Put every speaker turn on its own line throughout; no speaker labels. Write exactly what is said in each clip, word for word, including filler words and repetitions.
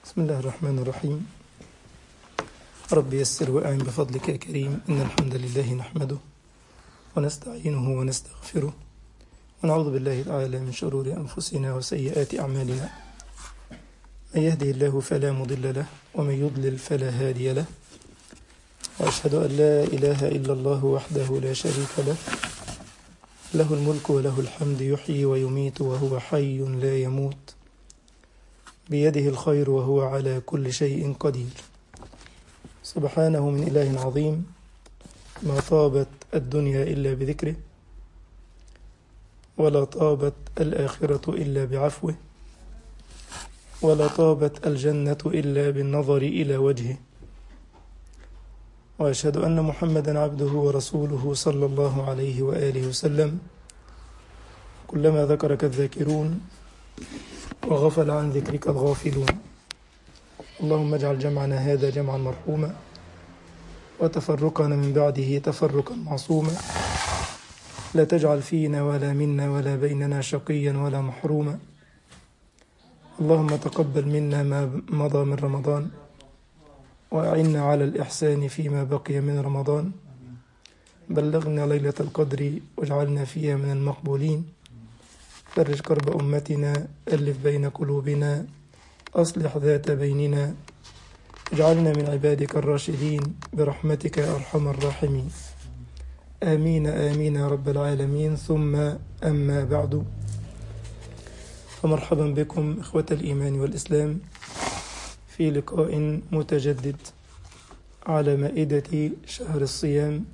بسم الله الرحمن الرحيم. رب يسر وأعن بفضلك يا كريم. إن الحمد لله نحمده ونستعينه ونستغفره ونعوذ بالله تعالى من شرور أنفسنا وسيئات أعمالنا. من يهده الله فلا مضل له ومن يضلل فلا هادي له، وأشهد أن لا إله إلا الله وحده لا شريك له، له الملك وله الحمد، يحيي ويميت وهو حي لا يموت، بيده الخير وهو على كل شيء قدير. سبحانه من إله عظيم، ما طابت الدنيا إلا بذكره، ولا طابت الآخرة إلا بعفوه، ولا طابت الجنة إلا بالنظر إلى وجهه. وأشهد أن محمدا عبده ورسوله صلى الله عليه وآله وسلم. كلما ذكرك الذاكرون وغفل عن ذكرك الغافلون. اللهم اجعل جمعنا هذا جمعا مرحوما، وتفرقنا من بعده تفرقا معصوما، لا تجعل فينا ولا منا ولا بيننا شقيا ولا محروما. اللهم تقبل منا ما مضى من رمضان، وأعنا على الإحسان فيما بقي من رمضان. بلغنا ليلة القدر واجعلنا فيها من المقبولين. فرج كرب أمتنا، ألف بين قلوبنا، أصلح ذات بيننا، اجعلنا من عبادك الراشدين برحمتك يا أرحم الراحمين. آمين آمين يا رب العالمين. ثم أما بعد، فمرحبا بكم إخوة الإيمان والإسلام في لقاء متجدد على مائدة شهر الصيام،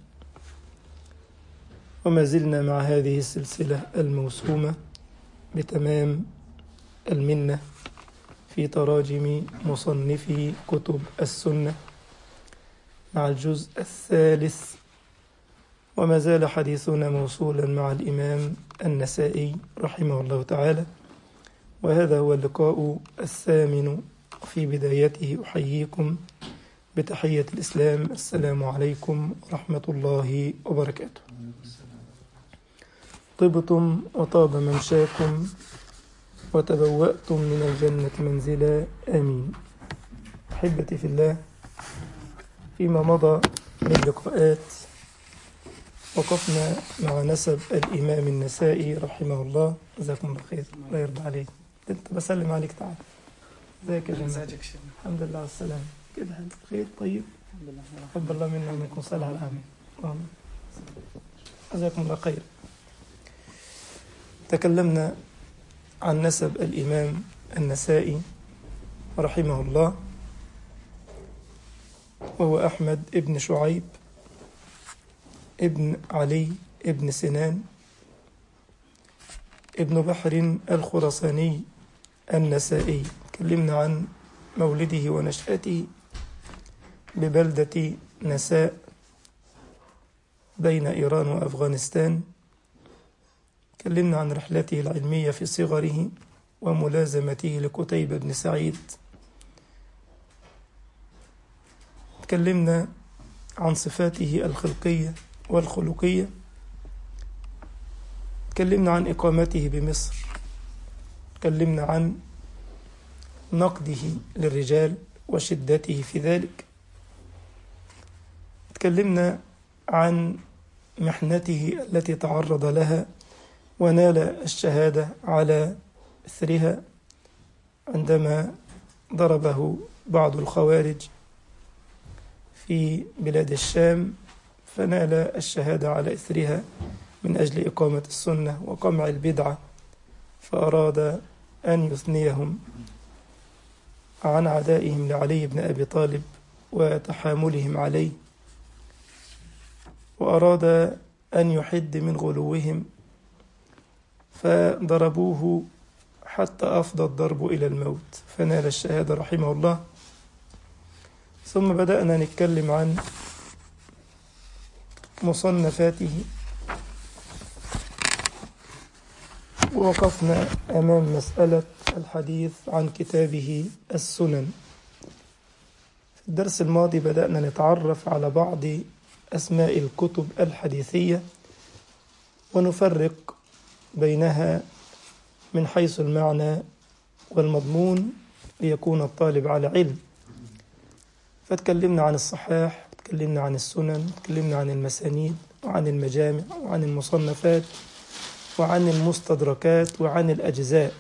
وما زلنا مع هذه السلسلة الموسومة بتمام المنة في تراجم مصنفي كتب السنة، مع الجزء الثالث، وما زال حديثنا موصولا مع الإمام النسائي رحمه الله تعالى. وهذا هو اللقاء الثامن. في بدايته أحييكم بتحية الإسلام، السلام عليكم ورحمة الله وبركاته. طبتم وطاب ممشاكم وتبوأتم من الجنة منزلا، آمين. أحبتي في الله، فيما مضى من لقاءات وقفنا مع نسب الإمام النسائي رحمه الله. جزاكم الله خير، الله يرضى عليك. انت بسلم عليك، تعال. ازيك يا جماعة؟ الحمد لله على السلامة. كده خير؟ طيب الحمد لله. رب الله منا ومنكم صالح الأعمال. جزاكم الله خير. تكلمنا عن نسب الإمام النسائي رحمه الله، وهو أحمد ابن شعيب ابن علي ابن سنان ابن بحر الخراساني النسائي. تكلمنا عن مولده ونشأته ببلدة نساء بين إيران وأفغانستان. تكلمنا عن رحلته العلمية في صغره وملازمته لقتيبة بن سعيد. تكلمنا عن صفاته الخلقية والخلقية. تكلمنا عن إقامته بمصر. تكلمنا عن نقده للرجال وشدته في ذلك. تكلمنا عن محنته التي تعرض لها ونال الشهادة على إثرها عندما ضربه بعض الخوارج في بلاد الشام، فنال الشهادة على إثرها من أجل إقامة السنة وقمع البدعة، فأراد أن يثنيهم عن عدائهم لعلي بن أبي طالب وتحاملهم عليه، وأراد أن يحد من غلوهم، فضربوه حتى أفضى الضرب إلى الموت، فنال الشهادة رحمه الله. ثم بدأنا نتكلم عن مصنفاته، ووقفنا أمام مسألة الحديث عن كتابه السنن. في الدرس الماضي بدأنا نتعرف على بعض أسماء الكتب الحديثية ونفرق بينها من حيث المعنى والمضمون ليكون الطالب على علم. فتكلمنا عن الصحاح، تكلمنا عن السنن، تكلمنا عن المسانيد وعن المجامع وعن المصنفات وعن المستدركات وعن الأجزاء.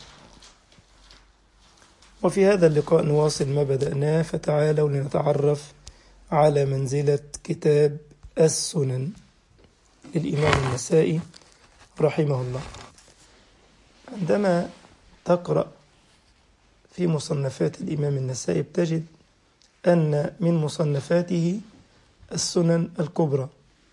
وفي هذا اللقاء نواصل ما بدأناه، فتعالوا لنتعرف على منزلة كتاب السنن للإمام النسائي رحمه الله. عندما تقرأ في مصنفات الإمام النسائي بتجد أن من مصنفاته السنن الكبرى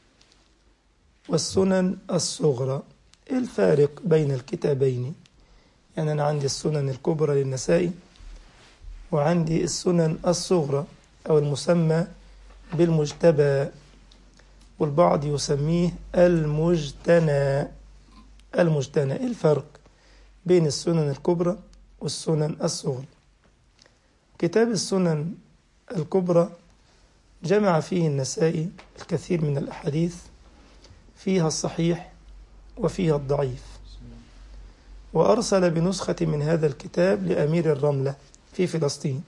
والسنن الصغرى. الفارق بين الكتابين، يعني أنا عندي السنن الكبرى للنسائي وعندي السنن الصغرى أو المسمى بالمجتبى، والبعض يسميه المجتنى. المجتنى الفرق بين السنن الكبرى والسنن الصغرى. كتاب السنن الكبرى جمع فيه النسائي الكثير من الأحاديث، فيها الصحيح وفيها الضعيف، وأرسل بنسخة من هذا الكتاب لأمير الرملة في فلسطين.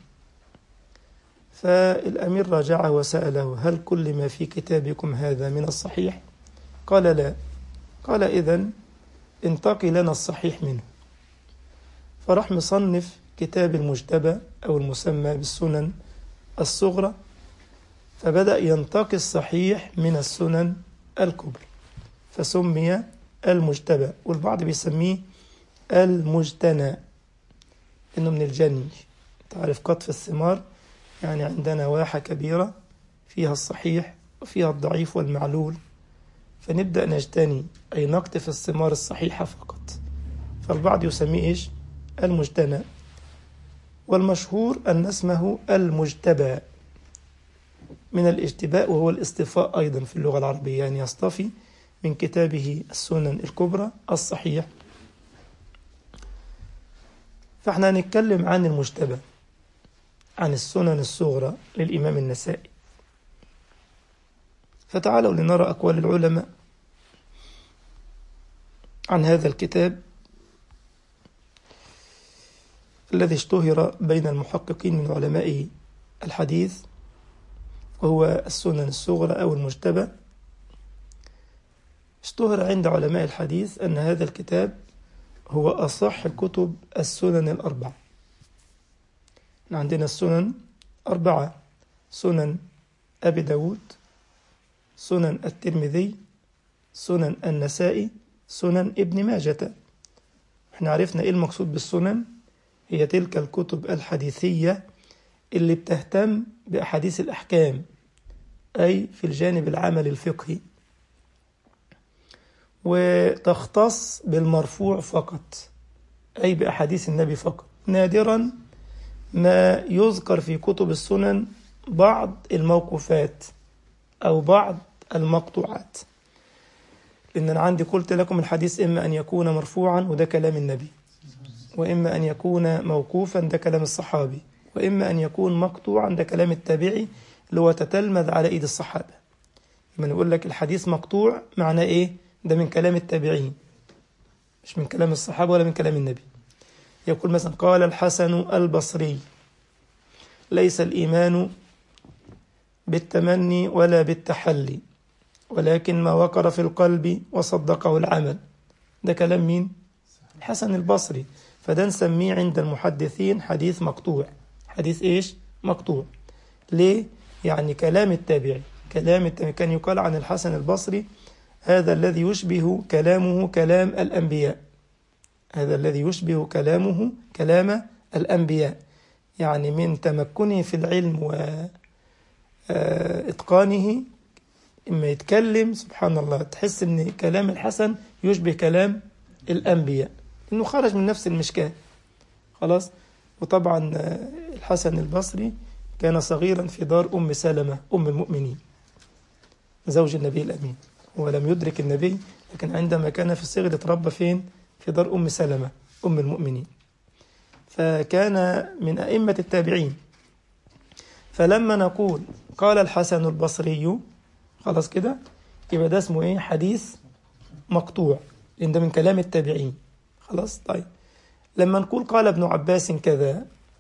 فالأمير راجعه وسأله: هل كل ما في كتابكم هذا من الصحيح؟ قال: لا. قال: إذن انتقي لنا الصحيح منه. فراح مصنف كتاب المجتبى أو المسمى بالسنن الصغرى، فبدأ ينتقي الصحيح من السنن الكبرى، فسمي المجتبى، والبعض بيسميه المجتنى إنه من الجني. تعرف قطف الثمار، يعني عندنا واحة كبيرة فيها الصحيح وفيها الضعيف والمعلول، فنبدأ نجتني أي نقطف الثمار الصحيحة فقط، فالبعض يسميه إيش؟ المجتنى. والمشهور أن اسمه المجتبى من الاجتباء، وهو الاصطفاء أيضا في اللغة العربية، يعني يصطفي من كتابه السنن الكبرى الصحيح. فاحنا هنتكلم عن المجتبى، عن السنن الصغرى للإمام النسائي. فتعالوا لنرى أقوال العلماء عن هذا الكتاب الذي اشتهر بين المحققين من علماء الحديث، وهو السنن الصغرى أو المجتبى. اشتهر عند علماء الحديث أن هذا الكتاب هو أصح كتب السنن الأربعة. عندنا السنن أربعة: سنن أبي داود، سنن الترمذي، سنن النسائي، سنن ابن ماجة. احنا عرفنا ايه المقصود بالسنن، هي تلك الكتب الحديثية اللي بتهتم بأحاديث الأحكام، أي في الجانب العمل الفقهي، وتختص بالمرفوع فقط، أي بأحاديث النبي فقط. نادرا ما يذكر في كتب السنن بعض الموقوفات أو بعض المقطوعات، لأن أنا عندي قلت لكم الحديث إما أن يكون مرفوعا وده كلام النبي، وإما أن يكون موقوفا ده كلام الصحابي، وإما أن يكون مقطوعا ده كلام التابعي اللي هو تتلمذ على إيد الصحابة. لما نقول لك الحديث مقطوع معناه إيه؟ ده من كلام التابعين، مش من كلام الصحابة ولا من كلام النبي. يقول مثلا: قال الحسن البصري: ليس الإيمان بالتمني ولا بالتحلي، ولكن ما وقر في القلب وصدقه العمل. ده كلام مين؟ الحسن البصري. فده نسميه عند المحدثين حديث مقطوع. حديث إيش؟ مقطوع. ليه؟ يعني كلام التابعي، كلام التابعي. كان يقال عن الحسن البصري: هذا الذي يشبه كلامه كلام الأنبياء. هذا الذي يشبه كلامه كلام الأنبياء، يعني من تمكنه في العلم وإتقانه، إما يتكلم سبحان الله تحس إن كلام الحسن يشبه كلام الأنبياء، إنه خرج من نفس المشكاة. خلاص. وطبعا الحسن البصري كان صغيرا في دار أم سلمة أم المؤمنين زوج النبي الأمين، ولم يدرك النبي، لكن عندما كان في الصغر تربى فين؟ في دار أم سلمة أم المؤمنين، فكان من أئمة التابعين. فلما نقول قال الحسن البصري، خلاص كده يبقى ده اسمه ايه؟ حديث مقطوع، لأن ده من كلام التابعين. خلاص. طيب لما نقول قال ابن عباس كذا،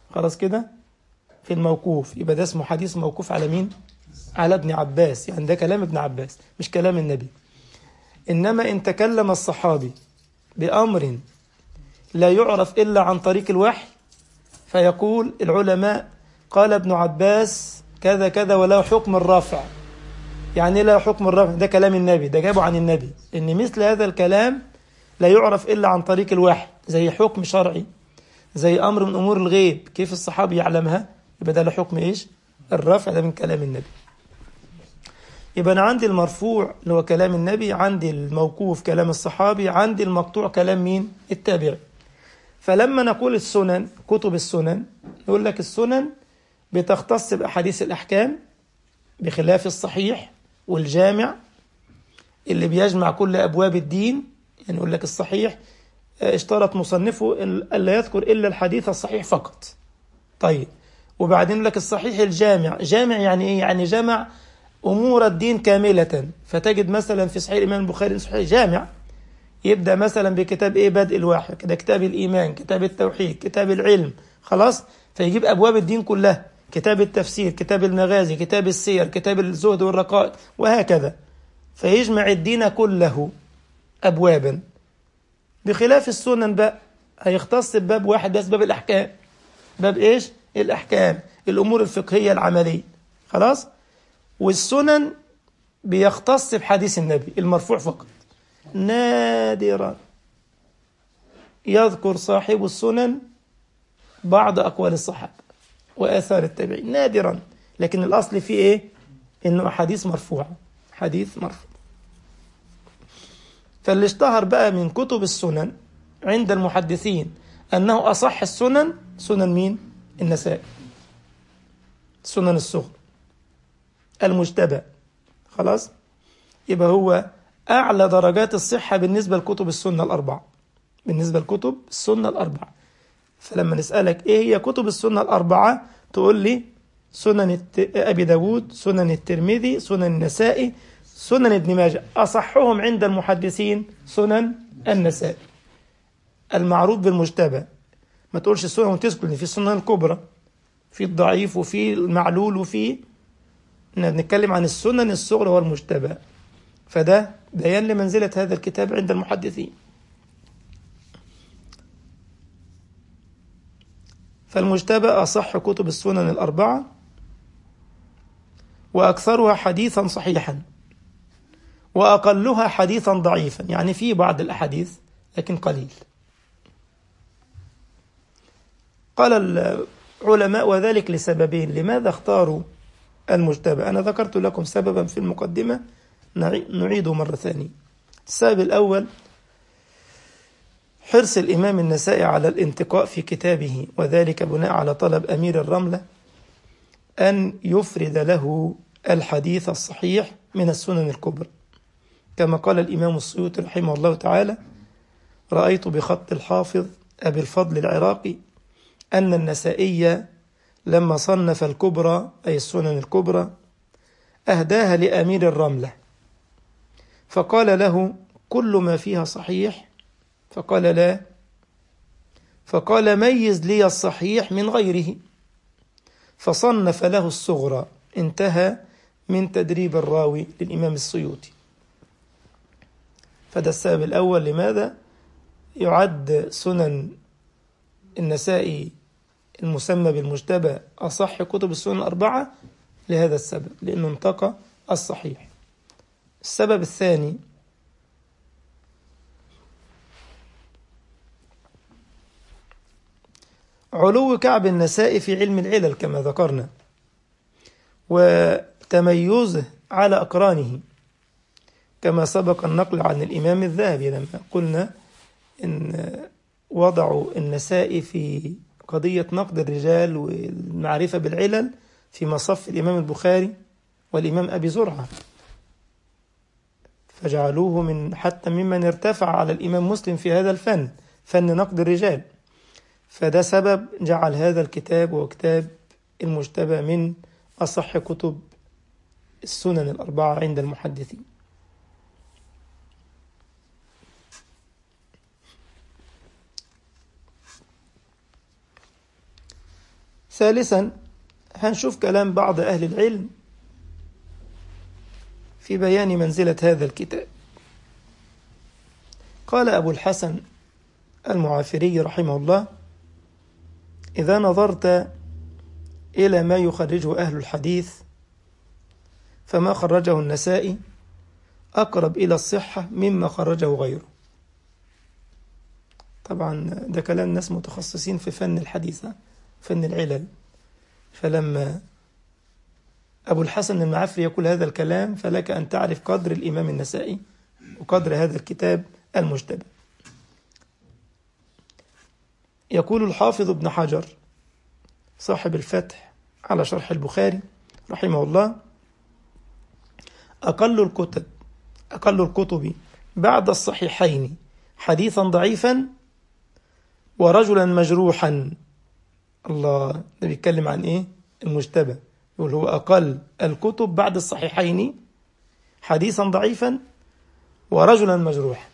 خلاص كده. في الموقوف يبقى ده اسمه حديث موقوف على مين؟ على ابن عباس، يعني ده كلام ابن عباس مش كلام النبي. إنما إن تكلم الصحابي بأمر لا يعرف إلا عن طريق الوحي، فيقول العلماء قال ابن عباس كذا كذا وله حكم الرفع. يعني لا حكم الرفع، ده كلام النبي، ده جابه عن النبي. إن مثل هذا الكلام لا يعرف إلا عن طريق الوحي، زي حكم شرعي، زي أمر من أمور الغيب، كيف الصحابي يعلمها؟ يبقى ده له حكم إيش؟ الرفع، ده من كلام النبي. يبقى أنا عندي المرفوع اللي هو كلام النبي، عندي الموقوف كلام الصحابي، عندي المقطوع كلام مين؟ التابعي. فلما نقول السنن، كتب السنن، نقول لك السنن بتختص بأحاديث الأحكام بخلاف الصحيح والجامع اللي بيجمع كل أبواب الدين. يعني يقول لك الصحيح اشترط مصنفه ألا يذكر إلا الحديث الصحيح فقط. طيب، وبعدين لك الصحيح الجامع، جامع يعني إيه؟ يعني جمع أمور الدين كاملة. فتجد مثلا في صحيح الإمام البخاري صحيح جامع، يبدأ مثلا بكتاب إيه؟ بدء الوحي، كده كتاب الإيمان، كتاب التوحيد، كتاب العلم، خلاص. فيجيب أبواب الدين كلها، كتاب التفسير، كتاب المغازي، كتاب السير، كتاب الزهد والرقائق، وهكذا. فيجمع الدين كله أبوابا. بخلاف السنن بقى هيختص بباب واحد بس، باب الأحكام. باب إيش؟ الأحكام، الأمور الفقهية العملية، خلاص. والسنن بيختص بحديث النبي المرفوع فقط. نادرا يذكر صاحب السنن بعض أقوال الصحابة وآثار التابعين، نادرا. لكن الأصل فيه إيه؟ إنه حديث مرفوع، حديث مرفوع. فاللي اشتهر بقى من كتب السنن عند المحدثين أنه أصح السنن، سنن مين؟ النسائي، سنن الصغر، المجتبى، خلاص. يبقى هو أعلى درجات الصحة بالنسبة لكتب السنة الأربعة، بالنسبة لكتب السنة الأربعة. فلما نسألك إيه هي كتب السنة الأربعة، تقول لي سنن أبي داود، سنن الترمذي، سنن النسائي، سنن ابن ماجه. أصحهم عند المحدثين سنن النسائي المعروف بالمجتبى. ما تقولش السنن وتسكت، في السنن الكبرى، في الضعيف وفي المعلول وفي، نتكلم عن السنن الصغرى والمجتبى. فده بيان لمنزلة هذا الكتاب عند المحدثين. فالمجتبى أصح كتب السنن الأربعة، وأكثرها حديثا صحيحا، وأقلها حديثا ضعيفا، يعني في بعض الأحاديث لكن قليل. قال العلماء وذلك لسببين. لماذا اختاروا المجتبى؟ أنا ذكرت لكم سببا في المقدمة، نعيده مرة ثانية. السبب الأول حرص الإمام النسائي على الانتقاء في كتابه، وذلك بناء على طلب أمير الرملة أن يفرد له الحديث الصحيح من السنن الكبرى. كما قال الإمام السيوطي رحمه الله تعالى: رأيت بخط الحافظ أبي الفضل العراقي أن النسائي لما صنف الكبرى، أي السنن الكبرى، أهداها لأمير الرملة، فقال له: كل ما فيها صحيح؟ فقال: لا. فقال: ميز لي الصحيح من غيره، فصنف له الصغرى. انتهى من تدريب الراوي للإمام السيوطي. فده السبب الأول لماذا يعد سنن النسائي المسمى بالمجتبى أصح كتب السنن الأربعة، لهذا السبب، لأنه انتقى الصحيح. السبب الثاني علو كعب النسائي في علم العلل كما ذكرنا، وتميزه على أقرانه، كما سبق النقل عن الإمام الذهبي لما قلنا إن وضعوا النسائي في قضية نقد الرجال والمعرفة بالعلل في مصف الإمام البخاري والإمام أبي زرعة، فجعلوه من حتى ممن ارتفع على الإمام مسلم في هذا الفن، فن نقد الرجال. فده سبب جعل هذا الكتاب وكتاب المجتبى من أصح كتب السنن الأربعة عند المحدثين. ثالثا هنشوف كلام بعض أهل العلم في بيان منزلة هذا الكتاب. قال أبو الحسن المعافري رحمه الله: إذا نظرت إلى ما يخرجه أهل الحديث فما خرجه النسائي أقرب إلى الصحة مما خرجه غيره. طبعا ده كلام ناس متخصصين في فن الحديث، فن العلل. فلما أبو الحسن المعافري يقول هذا الكلام فلك أن تعرف قدر الإمام النسائي وقدر هذا الكتاب المجتبى. يقول الحافظ ابن حجر صاحب الفتح على شرح البخاري رحمه الله: أقل الكتب أقل الكتب بعد الصحيحين حديثا ضعيفا ورجلا مجروحا. الله، ده بيتكلم عن إيه؟ المجتبى. يقول هو أقل الكتب بعد الصحيحين حديثا ضعيفا ورجلا مجروحا.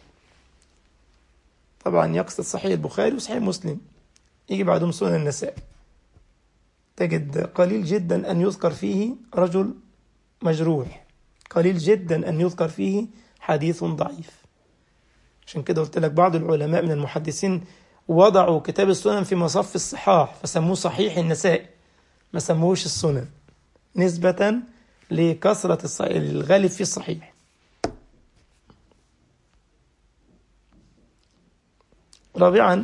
طبعا يقصد صحيح البخاري وصحيح مسلم، يجي بعدهم سنن النسائي، تجد قليل جدا أن يذكر فيه رجل مجروح، قليل جدا أن يذكر فيه حديث ضعيف. عشان كده قلت لك بعض العلماء من المحدثين وضعوا كتاب السنن في مصف الصحاح فسموه صحيح النسائي، ما سموهوش السنن نسبة لكثرة الغالب في الصحيح. رابعا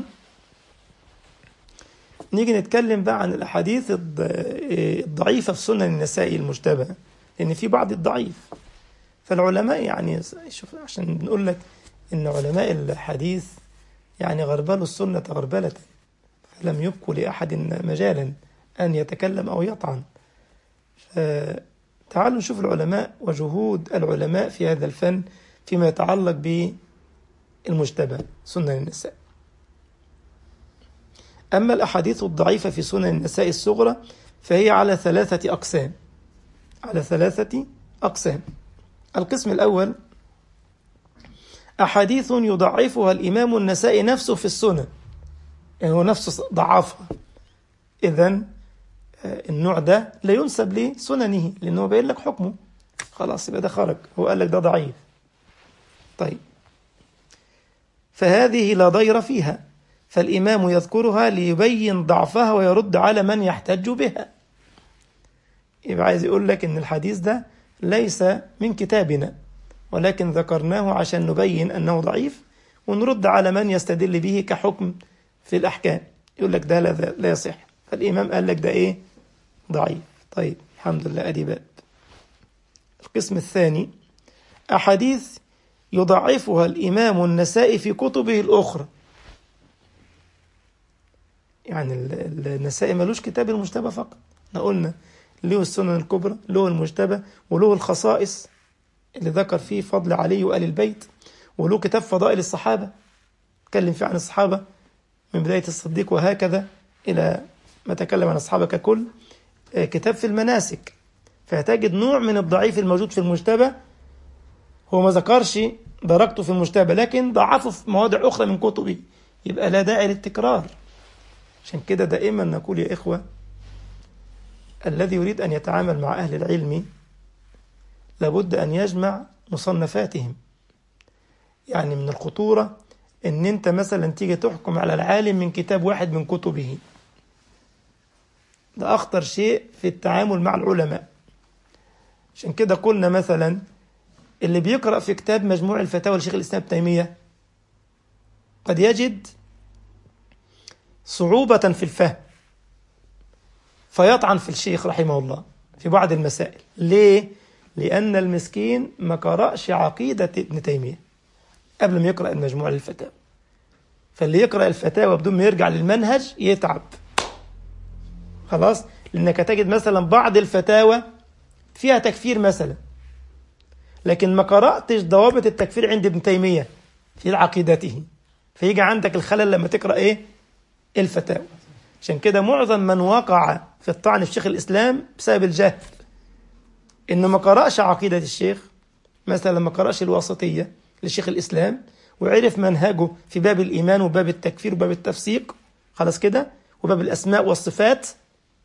نيجي نتكلم بقى عن الأحاديث الضعيفة في سنن النسائي المجتبى، لأن في بعض الضعيف. فالعلماء يعني شوف، عشان نقول لك إن علماء الحديث يعني غربلوا السنة غربلة، فلم يبقوا لأحد مجالا أن يتكلم أو يطعن. تعالوا نشوف العلماء وجهود العلماء في هذا الفن فيما يتعلق بالمجتبى سنن النساء. أما الأحاديث الضعيفة في سنن النساء الصغرى فهي على ثلاثة أقسام على ثلاثة أقسام. القسم الأول أحاديث يضعفها الإمام النسائي نفسه في السنن، يعني هو نفسه ضعفها، إذن النوع ده لا ينسب لسننه لأنه بيقول لك حكمه، خلاص يبقى ده خرج، هو قال لك ده ضعيف. طيب، فهذه لا ضير فيها، فالإمام يذكرها ليبين ضعفها ويرد على من يحتج بها. يبقى عايز يقول لك إن الحديث ده ليس من كتابنا، ولكن ذكرناه عشان نبين أنه ضعيف ونرد على من يستدل به كحكم في الأحكام. يقول لك ده لا, لا يصح، فالإمام قال لك ده إيه؟ ضعيف. طيب الحمد لله، أدي باب. القسم الثاني أحاديث يضعفها الإمام النسائي في كتبه الأخرى. يعني النسائي ملوش كتاب المجتبى فقط، احنا قلنا له السنن الكبرى، له المجتبى، وله الخصائص اللي ذكر فيه فضل علي وآل البيت، وله كتاب فضائل الصحابة تكلم فيه عن الصحابة من بداية الصديق وهكذا إلى ما تكلم عن الصحابة ككل. كتاب في المناسك، فهتجد نوع من الضعيف الموجود في المجتبى هو ما ذكرش درجته في المجتبى، لكن ضعفه في مواضع أخرى من كتبه، يبقى لا داعي للتكرار. عشان كده دائما نقول يا إخوة، الذي يريد أن يتعامل مع أهل العلم لابد أن يجمع مصنفاتهم. يعني من الخطورة أن أنت مثلا تيجي تحكم على العالم من كتاب واحد من كتبه، ده أخطر شيء في التعامل مع العلماء. عشان كده قلنا مثلا اللي بيقرأ في كتاب مجموع الفتاوى لشيخ الإسلام ابن تيمية قد يجد صعوبة في الفهم فيطعن في الشيخ رحمه الله في بعض المسائل. ليه؟ لأن المسكين ما قرأش عقيدة ابن تيمية قبل ما يقرأ المجموع للفتاوى، فاللي يقرأ الفتاوى بدون ما يرجع للمنهج يتعب خلاص. لأنك تجد مثلا بعض الفتاوى فيها تكفير مثلا، لكن ما قرأتش ضوابط التكفير عند ابن تيمية في عقيدته، فيجي عندك الخلل لما تقرأ إيه؟ الفتاوى. عشان كده معظم من وقع في الطعن في شيخ الإسلام بسبب الجهل، إنه ما قرأش عقيدة الشيخ، مثلا ما قرأش الواسطية لشيخ الإسلام وعرف منهجه في باب الإيمان وباب التكفير وباب التفسيق، خلاص كده، وباب الأسماء والصفات،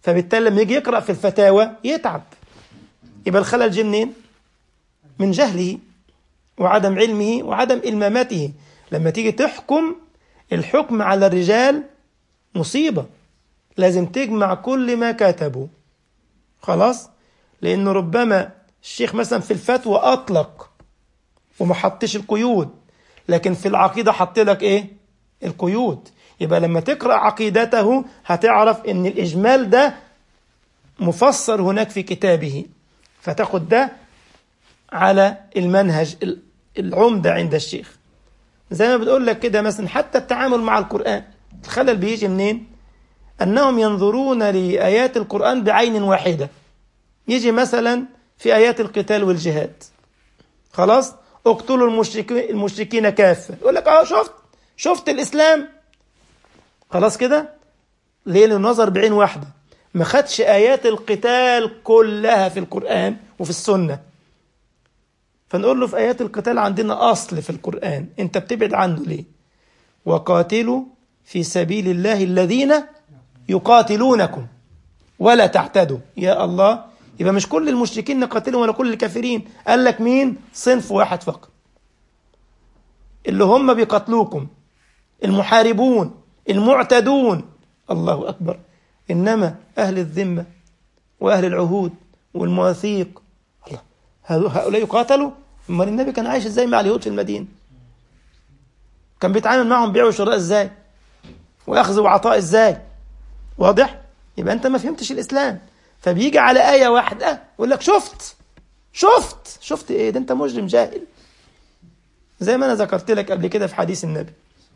فبالتالي لما يجي يقرأ في الفتاوى يتعب. يبقى الخلل جه منين؟ من جهله وعدم علمه وعدم إلمامته. لما تيجي تحكم، الحكم على الرجال مصيبة، لازم تجمع كل ما كتبوا خلاص. لأنه ربما الشيخ مثلا في الفتوى أطلق وما حطش القيود، لكن في العقيدة حط لك إيه؟ القيود. يبقى لما تقرأ عقيدته هتعرف إن الإجمال ده مفسر هناك في كتابه، فتاخد ده على المنهج العمدة عند الشيخ. زي ما بتقول لك كده مثلا حتى التعامل مع القرآن، الخلل بيجي منين؟ أنهم ينظرون لآيات القرآن بعين واحدة. يجي مثلا في آيات القتال والجهاد خلاص، اقتلوا المشركين المشركين كافة، يقول لك اه شفت شفت الإسلام خلاص كده. ليه؟ للنظر بعين واحدة، ما خدش آيات القتال كلها في القرآن وفي السنة. فنقول له في آيات القتال عندنا أصل في القرآن، أنت بتبعد عنه ليه؟ وقاتلوا في سبيل الله الذين يقاتلونكم ولا تعتدوا. يا الله، يبقى مش كل المشركين نقاتلهم ولا كل الكافرين، قال لك مين؟ صنف واحد فقط اللي هم بيقاتلوكم، المحاربون المعتدون. الله أكبر. إنما أهل الذمة وأهل العهود والمواثيق، الله، هؤلاء يقاتلوا؟ أما النبي كان عايش إزاي مع اليهود في المدينة؟ كان بيتعامل معهم بيع وشراء إزاي؟ وأخذ وعطاء إزاي؟ واضح؟ يبقى أنت ما فهمتش الإسلام. فبيجي على آية واحدة يقول لك شفت شفت شفت إيه؟ ده أنت مجرم جاهل. زي ما أنا ذكرت لك قبل كده في حديث النبي: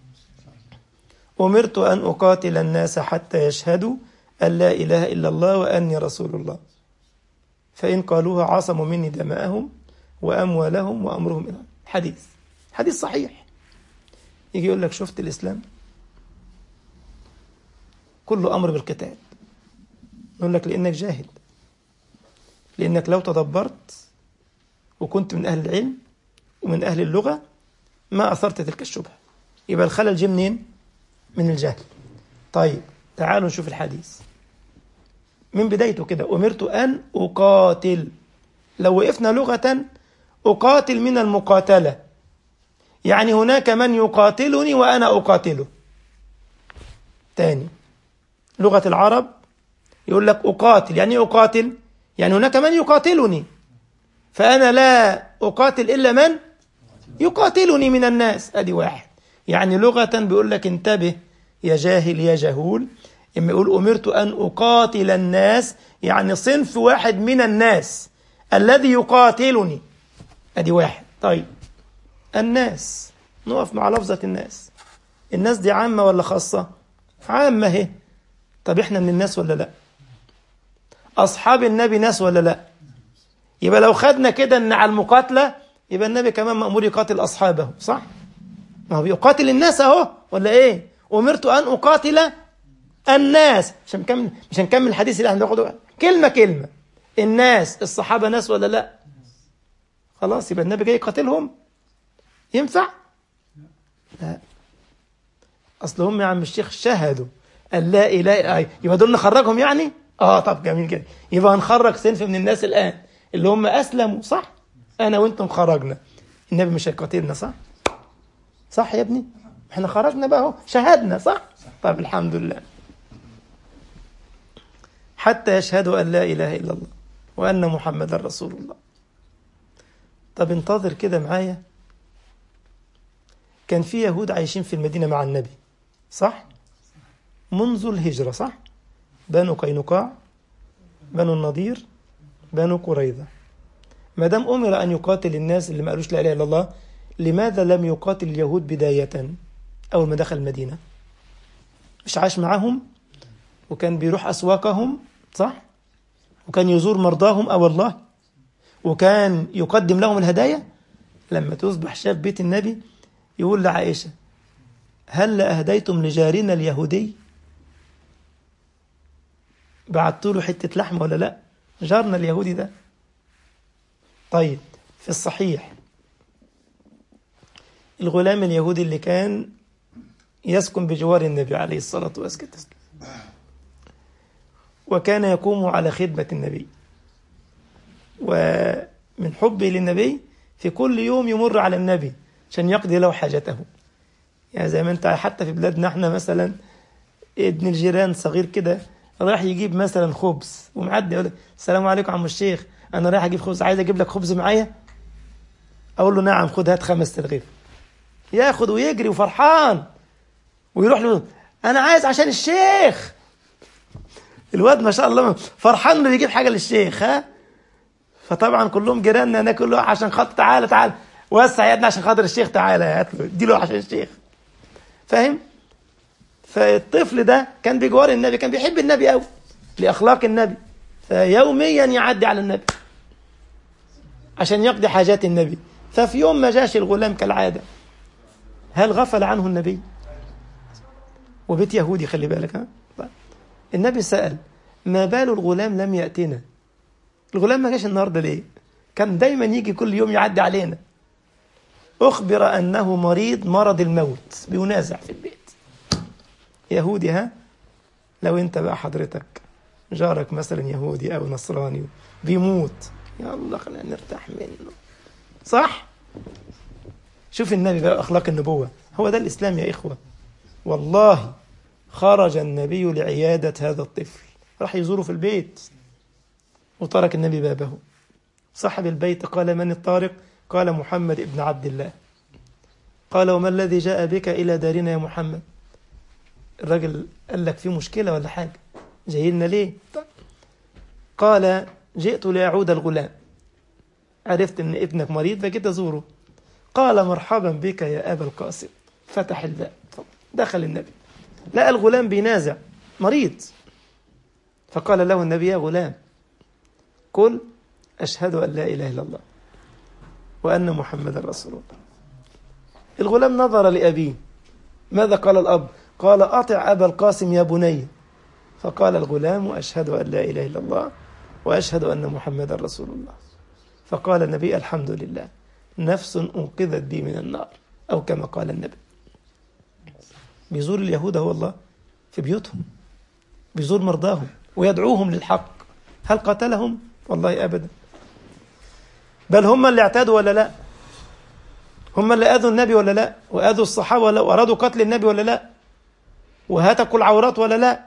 أمرت أن أقاتل الناس حتى يشهدوا أن لا إله إلا الله وأني رسول الله، فإن قالوها عاصموا مني دماءهم وأموالهم وأمرهم إلى حديث حديث صحيح. يجي يقول لك شفت الإسلام كله أمر بالقتال. نقول لك لأنك جاهل، لأنك لو تدبرت وكنت من أهل العلم ومن أهل اللغة ما أثرت تلك الشبهة. يبقى الخلل جه منين؟ من الجهل. طيب تعالوا نشوف الحديث من بدايته كده: أمرت أن أقاتل. لو وقفنا لغة، أقاتل من المقاتلة، يعني هناك من يقاتلني وأنا أقاتله. تاني، لغة العرب يقول لك أقاتل، يعني أقاتل يعني هناك من يقاتلني، فأنا لا أقاتل إلا من يقاتلني من الناس. أدي واحد. يعني لغة بيقول لك انتبه يا جاهل يا جهول، إما يقول أمرت أن أقاتل الناس يعني صنف واحد من الناس الذي يقاتلني. أدي واحد. طيب الناس، نقف مع لفظة الناس. الناس دي عامة ولا خاصة؟ عامة هي. طب إحنا من الناس ولا لا؟ أصحاب النبي ناس ولا لا؟ يبقى لو خدنا كده أن على المقاتلة يبقى النبي كمان مأمور يقاتل أصحابه، صح؟ ما هو بيقاتل الناس أهو، ولا إيه؟ أمرت أن أقاتل الناس. مش هنكمل مش هنكمل الحديث اللي هناخده كلمة كلمة. الناس الصحابة ناس ولا لا؟ خلاص يبقى النبي جاي يقاتلهم؟ ينفع؟ لا. أصلهم يا عم الشيخ شهدوا أن لا إله إلا الله، يبقى دول نخرجهم يعني؟ آه طب جميل كده. يبقى هنخرج صنف من الناس الآن اللي هم أسلموا، صح؟ أنا وأنتم خرجنا، النبي مش هيقاتلنا، صح؟ صح يا ابني؟ احنا خرجنا بقى اهو، شهدنا، صح؟ طب الحمد لله. حتى يشهدوا أن لا إله إلا الله وأن محمد رسول الله. طب انتظر كده معايا. كان في يهود عايشين في المدينة مع النبي، صح؟ منذ الهجرة، صح؟ بنو قينقاع، بنو النضير، بنو قريظة. ما دام أمر أن يقاتل الناس اللي ما قالوش لا إله إلا الله، لماذا لم يقاتل اليهود بداية أول ما دخل المدينة؟ مش عاش معهم وكان بيروح أسواقهم، صح؟ وكان يزور مرضاهم، أو الله، وكان يقدم لهم الهدايا. لما تصبح شاف بيت النبي يقول لعائشة: هل أهديتم لجارنا اليهودي؟ بعتوا له حتة لحمة ولا لا؟ جارنا اليهودي ده. طيب في الصحيح الغلام اليهودي اللي كان يسكن بجوار النبي عليه الصلاة والسلام وكان يقوم على خدمة النبي، ومن حبه للنبي في كل يوم يمر على النبي عشان يقضي له حاجته. يعني زي ما انت حتى في بلادنا احنا مثلا ابن الجيران صغير كده راح يجيب مثلا خبز ومعدي يقول السلام عليكم عم الشيخ، انا رايح اجيب خبز، عايز اجيب لك خبز معايا؟ اقول له نعم، خد هات خمس ترغيف. ياخد ويجري وفرحان ويروح له انا عايز عشان الشيخ. الواد ما شاء الله فرحان انه يجيب حاجه للشيخ. ها فطبعا كلهم جيراننا انا كله عشان خاطر تعالى تعالى وسع يدنا عشان خاطر الشيخ، تعالى هات له ادي له عشان الشيخ. فاهم؟ فالطفل ده كان بجوار النبي، كان بيحب النبي قوي لاخلاق النبي، فيوميا يعدي على النبي عشان يقضي حاجات النبي. ففي يوم ما جاش الغلام كالعاده، هل غفل عنه النبي؟ وبيت يهودي خلي بالك. ها النبي سأل ما بال الغلام لم يأتنا؟ الغلام ما جاش النهارده ليه؟ كان دايما يجي كل يوم يعدي علينا. أخبر أنه مريض مرض الموت، بينازع في البيت. يهودي. ها لو انت بقى حضرتك جارك مثلا يهودي أو نصراني بيموت، يا الله خلينا نرتاح منه، صح؟ شوف النبي بقى أخلاق النبوة، هو ده الإسلام يا إخوة. والله خرج النبي لعيادة هذا الطفل، راح يزوره في البيت وترك النبي بابه. صاحب البيت قال من الطارق؟ قال محمد ابن عبد الله. قال وما الذي جاء بك إلى دارنا يا محمد؟ الرجل قال لك في مشكلة ولا حاجة؟ جاي لنا ليه؟ قال جئت لأعود الغلام، عرفت ان ابنك مريض فجيت أزوره. قال مرحبا بك يا أبا القاسم. فتح الباب، دخل النبي لقى الغلام بينازع مريض، فقال له النبي يا غلام قل أشهد أن لا إله إلا الله وأن محمد رسول الله. الغلام نظر لأبيه، ماذا قال الأب؟ قال أطع أبا القاسم يا بني. فقال الغلام أشهد أن لا إله إلا الله وأشهد أن محمد رسول الله. فقال النبي الحمد لله نفس أنقذت بي من النار، أو كما قال النبي. بيزور اليهود هو الله في بيوتهم، بيزور مرضاهم ويدعوهم للحق. هل قتلهم؟ والله أبدا، بل هم اللي اعتادوا ولا لا؟ هم اللي أذوا النبي ولا لا؟ وأذوا الصحابة ولا وأرادوا قتل النبي ولا لا؟ وهتكوا العورات ولا لا؟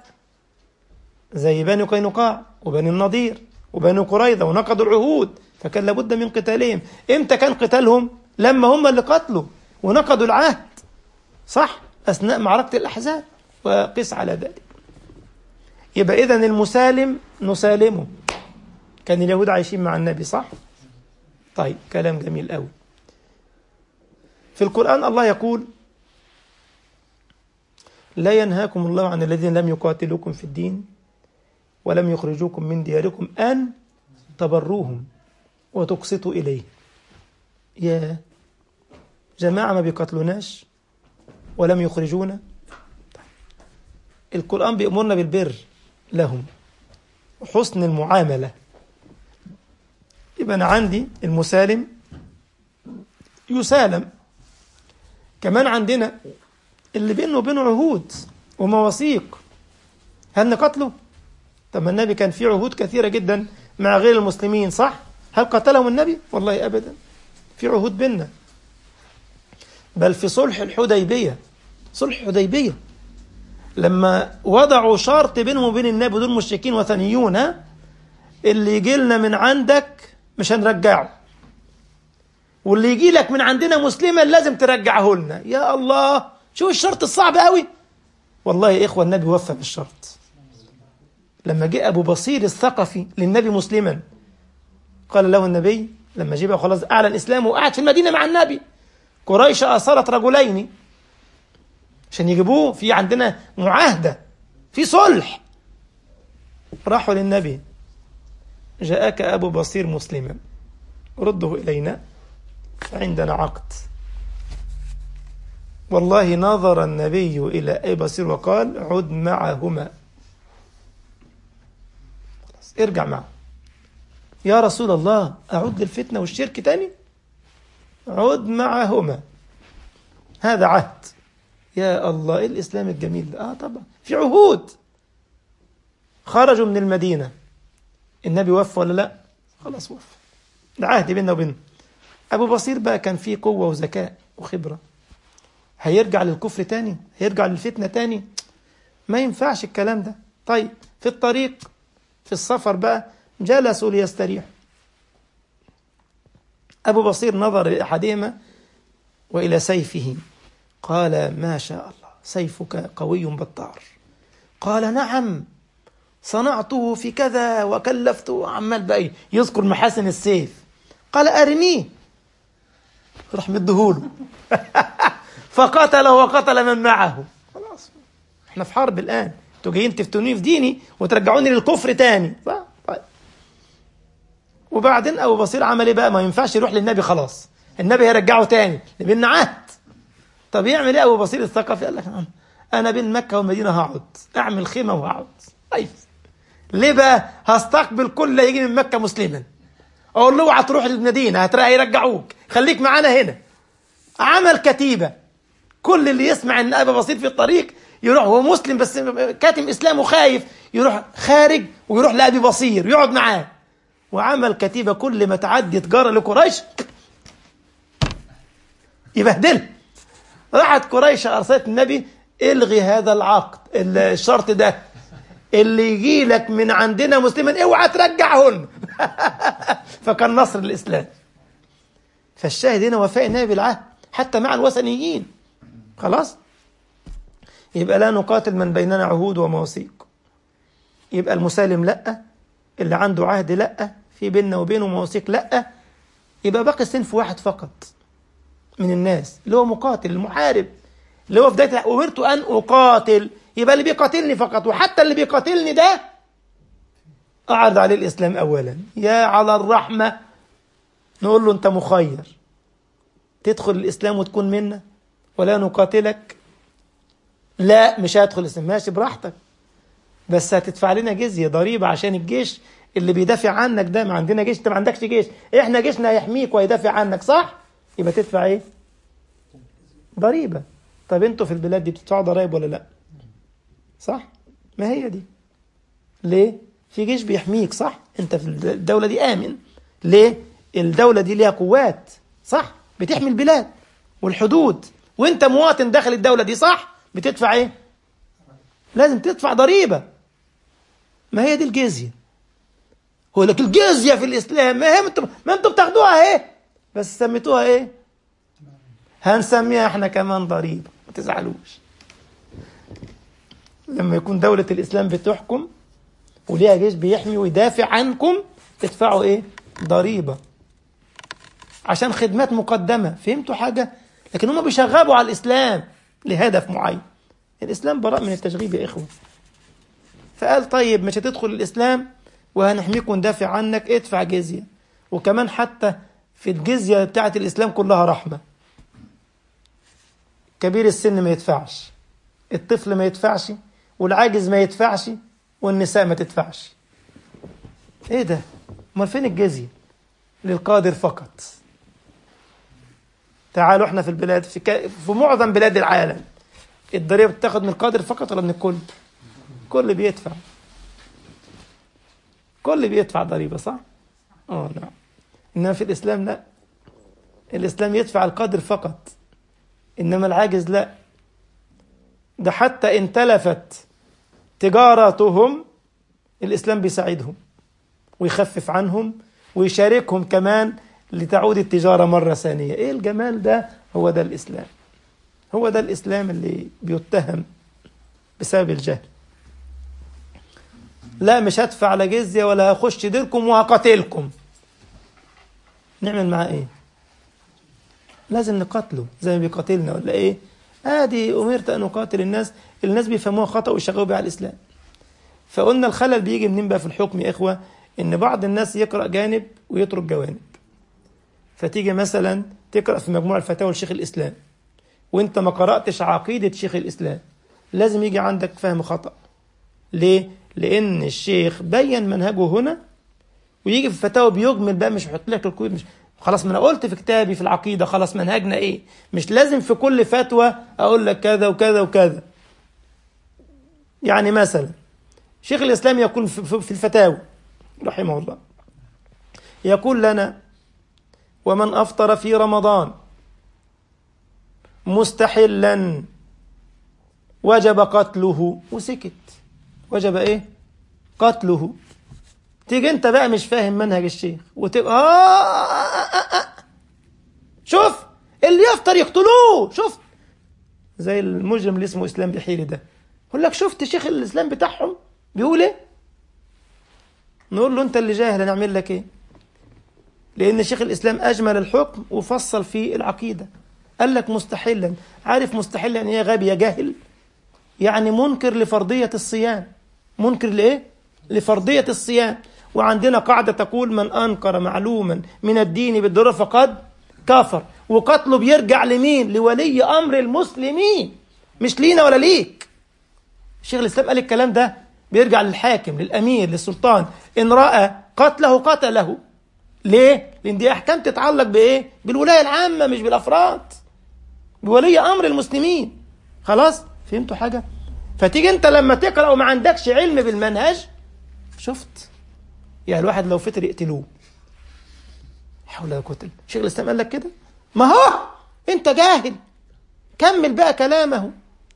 زي بني قينقاع وبني النضير وبني قريظة، ونقضوا العهود فكان لابد من قتالهم. امتى كان قتالهم؟ لما هم اللي قتلوا ونقضوا العهد، صح؟ أثناء معركة الأحزاب، وقس على ذلك. يبقى إذن المسالم نسالمه. كان اليهود عايشين مع النبي، صح؟ طيب كلام جميل قوي. في القرآن الله يقول لا ينهاكم الله عن الذين لم يقاتلوكم في الدين ولم يخرجوكم من دياركم أن تبروهم وتقسطوا إليه. يا جماعة ما بيقاتلوناش ولم يخرجونا، القرآن بيأمرنا بالبر لهم وحسن المعاملة. يبقى أنا عندي المسالم يسالم، كمان عندنا اللي بينه وبينه عهود ومواثيق، هل نقتله؟ طب النبي كان في عهود كثيرة جدا مع غير المسلمين، صح؟ هل قتلهم النبي؟ والله أبدا، في عهود بيننا. بل في صلح الحديبية، صلح الحديبية لما وضعوا شرط بينهم وبين النبي، دول مشركين وثنيون، ها اللي يجي لنا من عندك مش هنرجعه، واللي يجي لك من عندنا مسلما لازم ترجعه لنا. يا الله، شو الشرط الصعب قوي. والله يا إخوة النبي وفى بالشرط. لما جاء أبو بصير الثقفي للنبي مسلما، قال له النبي لما جيبه خلاص أعلن إسلامه وقعد في المدينة مع النبي، قريش أصرت رجلين عشان يجيبوه، في عندنا معاهدة، في صلح. راحوا للنبي، جاءك أبو بصير مسلما رده إلينا فعندنا عقد. والله نظر النبي إلى أبي بصير وقال عد معهما، ارجع معه. يا رسول الله أعود للفتنة والشرك تاني؟ عد معهما، هذا عهد. يا الله، إيه الإسلام الجميل ده؟ آه طبعا في عهود. خرجوا من المدينة، النبي وفى ولا لا؟ خلاص وفى، ده عهد بيننا وبينه. أبو بصير بقى كان فيه قوة وذكاء وخبرة، هيرجع للكفر تاني؟ هيرجع للفتنة تاني؟ ما ينفعش الكلام ده. طيب في الطريق في السفر بقى جلسوا ليستريحوا. أبو بصير نظر لأحدهما وإلى سيفه، قال ما شاء الله سيفك قوي بطار. قال نعم صنعته في كذا وكلفته، عمال بقى يذكر محاسن السيف. قال أرنيه، راح مدهوله فقتله وقتل من معه. خلاص احنا في حرب الآن، انتوا جايين تفتوني في ديني وترجعوني للكفر تاني. طيب. وبعدين أبو بصير عمل ايه بقى؟ ما ينفعش يروح للنبي، خلاص النبي هيرجعه تاني بيننا عهد. طب يعمل ايه أبو بصير الثقفي؟ قال لك أنا بين مكة والمدينة هقعد، أعمل خيمة وهقعد. طيب ليه بقى؟ هستقبل كل اللي يجي من مكة مسلما، أقول له اوعى تروح للمدينة هتلاقي يرجعوك، خليك معانا هنا. عمل كتيبة، كل اللي يسمع ان أبا بصير في الطريق يروح، هو مسلم بس كاتم إسلامه خايف، يروح خارج ويروح لأبي بصير يقعد معاه. وعمل كتيبة كل ما تعدي تجارة لقريش يبهدل. راحت قريش أرسلت النبي الغي هذا العقد، الشرط ده، اللي يجي لك من عندنا مسلما اوعى ترجعهن. فكان نصر الإسلام. فالشاهد هنا وفاء النبي بالعهد حتى مع الوثنيين. خلاص يبقى لا نقاتل من بيننا عهود ومواثيق. يبقى المسالم لا، اللي عنده عهد لا، في بيننا وبينه مواثيق لا. يبقى باقي صنف واحد فقط من الناس اللي هو مقاتل المحارب، اللي هو في بداية أمرت أن أقاتل. يبقى اللي بيقاتلني فقط، وحتى اللي بيقاتلني ده أعرض عليه الإسلام أولا. يا على الرحمة نقول له أنت مخير، تدخل الإسلام وتكون منا ولا نقاتلك؟ لا مش هدخل الإسلام، ماشي براحتك، بس هتدفع لنا جزية ضريبة عشان الجيش اللي بيدافع عنك ده. ما عندنا جيش، انت ما عندكش جيش، احنا جيشنا هيحميك ويدافع عنك، صح؟ يبقى تدفع ايه؟ ضريبة. طب انتوا في البلاد دي بتدفعوا ضرائب ولا لا؟ صح؟ ما هي دي. ليه؟ في جيش بيحميك، صح؟ انت في الدولة دي آمن. ليه؟ الدولة دي ليها قوات، صح؟ بتحمي البلاد والحدود، وانت مواطن داخل الدولة دي، صح؟ بتدفع ايه؟ لازم تدفع ضريبة. ما هي دي الجزية. هو لك الجزية في الإسلام، ما هي ما انتوا بتاخدوها ايه؟ بس سميتوها ايه؟ هنسميها احنا كمان ضريبة، ما تزعلوش. لما يكون دولة الإسلام بتحكم وليها جيش بيحمي ويدافع عنكم، تدفعوا ايه؟ ضريبة، عشان خدمات مقدمة. فهمتوا حاجة؟ لكن هم بيشغبوا على الإسلام لهدف معين. الإسلام براء من التشغيب يا إخوة. فقال طيب مش هتدخل الإسلام وهنحميك وندافع عنك، ادفع جزية. وكمان حتى في الجزية بتاعت الإسلام كلها رحمة. كبير السن ما يدفعش، الطفل ما يدفعش، والعاجز ما يدفعش، والنساء ما تدفعش. ايه ده؟ امال فين الجزية؟ للقادر فقط. تعالوا احنا في البلاد في, ك... في معظم بلاد العالم الضريبة بتاخد من القادر فقط ولا من الكل؟ كل بيدفع، كل بيدفع ضريبة، صح؟ اه نعم. انما في الإسلام لا، الإسلام يدفع القادر فقط، إنما العاجز لا. ده حتى إن تلفت تجارتهم الإسلام بيساعدهم ويخفف عنهم ويشاركهم كمان لتعود التجارة مرة ثانية. إيه الجمال ده؟ هو ده الإسلام، هو ده الإسلام اللي بيتهم بسبب الجهل. لا مش هدفع على جزية ولا هخش ديركم وهقاتلكم. نعمل معاه إيه؟ لازم نقاتله زي ما بيقاتلنا ولا إيه؟ آدي أمرت أن أقاتل الناس. الناس بيفهموها خطأ ويشغلوا بها على الإسلام. فقلنا الخلل بيجي منين بقى في الحكم يا إخوة؟ إن بعض الناس يقرأ جانب ويترك جوانب. فتيجي مثلا تقرأ في مجموع الفتاوى لشيخ الإسلام وإنت ما قرأتش عقيدة شيخ الإسلام، لازم يجي عندك فهم خطأ. ليه؟ لأن الشيخ بين منهجه هنا، ويجي في الفتاوى بيجمل بقى، مش بيحط لك القيود. مش خلاص ما أنا قلت في كتابي في العقيدة خلاص منهجنا إيه، مش لازم في كل فتوى أقول لك كذا وكذا وكذا. يعني مثلا شيخ الإسلام يقول في الفتاوى رحمه الله، يقول لنا: ومن أفطر في رمضان مستحلا وجب قتله، وسكت، وجب ايه؟ قتله. تيجي انت بقى مش فاهم منهج الشيخ وتبقى آه آه آه آه. شوف اللي يفطر يقتلوه، شفت زي المجرم اللي اسمه اسلام بحيري ده، يقول لك شفت شيخ الاسلام بتاعهم بيقول ايه؟ نقول له انت اللي جاهل، هنعمل لك ايه؟ لان شيخ الاسلام اجمل الحكم وفصل في العقيده، قال لك مستحلا. عارف مستحلا يعني ايه؟ غبي يا جاهل، يعني منكر لفرضيه الصيام. منكر لايه؟ لفرضيه الصيام. وعندنا قاعده تقول: من انكر معلوما من الدين بالضروره فقد كفر. وقتله بيرجع لمين؟ لولي امر المسلمين، مش لينا ولا ليك. شيخ الاسلام قال الكلام ده بيرجع للحاكم، للامير، للسلطان. ان راى قتله قتله. ليه؟ لان دي احكام تتعلق بايه؟ بالولايه العامه، مش بالافراد، بولي امر المسلمين. خلاص فهمتوا حاجه؟ فتيجي انت لما تقرا وما عندكش علم بالمنهج، شفت يعني الواحد لو فطر يقتلوه، حول ولا قوه الا بالله. شيخ الاسلام قال لك كده؟ ما هو انت جاهل. كمل بقى كلامه،